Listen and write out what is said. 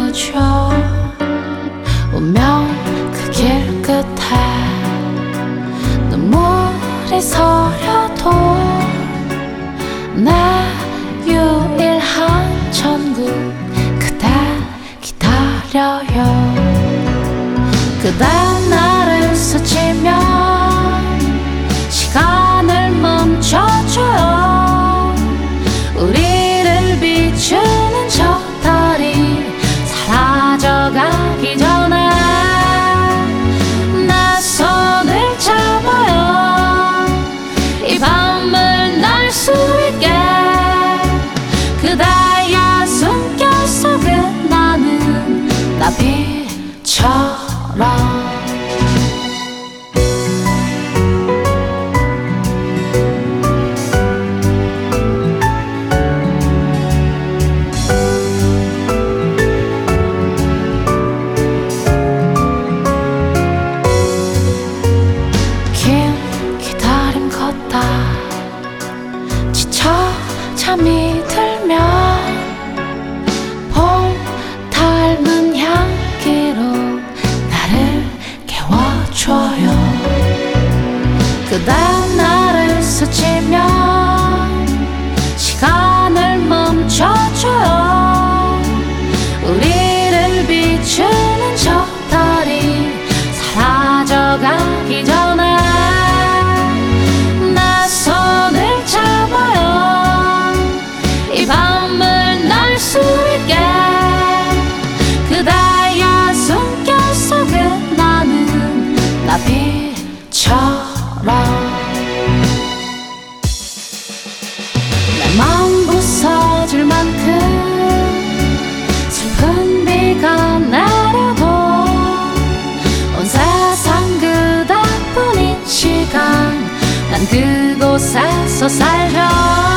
비춰줘. 운명 그 길 끝에 눈물이 서려도 내 유일한 천국 그대 기다려요. 그대 나를 스치면 시간을 멈춰줘요. 우리를 비추는 저 달이 사라져가기 전에 내 손을 잡아요. 이 밤을 날 수 있게 그대의 숨결 속에 나는 나비처럼. 지쳐 잠이 들면 봄 닮은 향기로 나를 깨워줘요. 그대 나를 스치면 시간을 멈춰줘요. 우리를 비추는 저 달이 사라져가기 전에 수 있게 그대의 숨결 속에 나는 나비처럼. 내 마음 부서질 만큼 슬픈 비가 내려도 온 세상 그대뿐인 시간 난 그곳에서 살려.